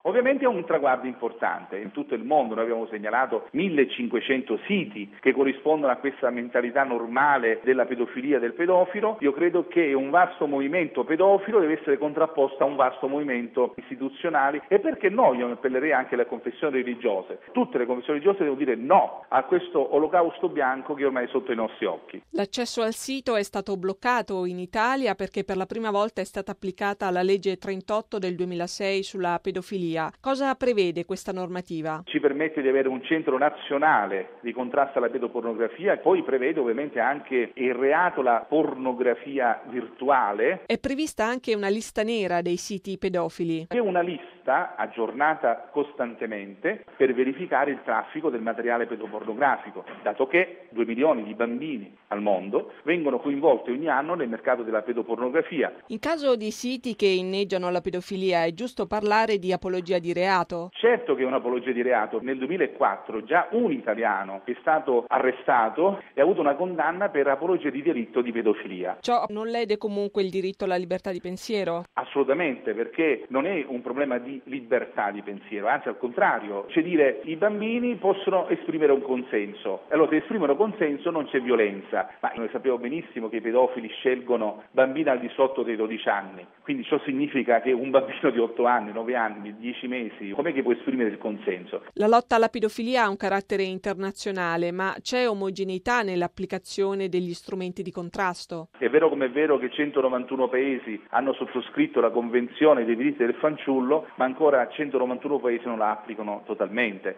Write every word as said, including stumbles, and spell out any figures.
Ovviamente è un traguardo importante, in tutto il mondo noi abbiamo segnalato millecinquecento siti che corrispondono a questa mentalità normale della pedofilia del pedofilo. Io credo che un vasto movimento pedofilo deve essere contrapposto a un vasto movimento istituzionale e perché no, io mi appellerei anche alle confessioni religiose. Tutte le confessioni religiose devono dire no a questo olocausto bianco che ormai è sotto i nostri occhi. L'accesso al sito è stato bloccato in Italia perché per la prima volta è stata applicata la legge trentotto del duemilasei sulla pedofilia. Cosa prevede questa normativa? Ci permette di avere un centro nazionale di contrasto alla pedopornografia e poi prevede ovviamente anche il reato la pornografia virtuale. È prevista anche una lista nera dei siti pedofili. È una lista aggiornata costantemente per verificare il traffico del materiale pedopornografico, dato che due milioni di bambini al mondo vengono coinvolti ogni anno nel mercato della pedopornografia. In caso di siti che inneggiano alla pedofilia è giusto parlare di apologia di reato? Certo che è un'apologia di reato. Nel duemilaquattro già un italiano è stato arrestato e ha avuto una condanna per apologia di delitto di pedofilia. Ciò non lede comunque il diritto alla libertà di pensiero? Assolutamente, perché non è un problema di libertà di pensiero, anzi al contrario, cioè dire i bambini possono esprimere un consenso. Allora se esprimono consenso non c'è violenza, ma noi sappiamo benissimo che i pedofili scelgono bambini al di sotto dei dodici anni, quindi ciò significa che un bambino di otto anni, nove anni, dieci mesi, com'è che può esprimere il consenso? La lotta alla pedofilia ha un carattere internazionale, ma c'è omogeneità nell'applicazione degli strumenti di contrasto? È vero come è vero che centonovantuno paesi hanno sottoscritto la Convenzione dei diritti del fanciullo, ma ancora centonovantuno paesi non la applicano totalmente.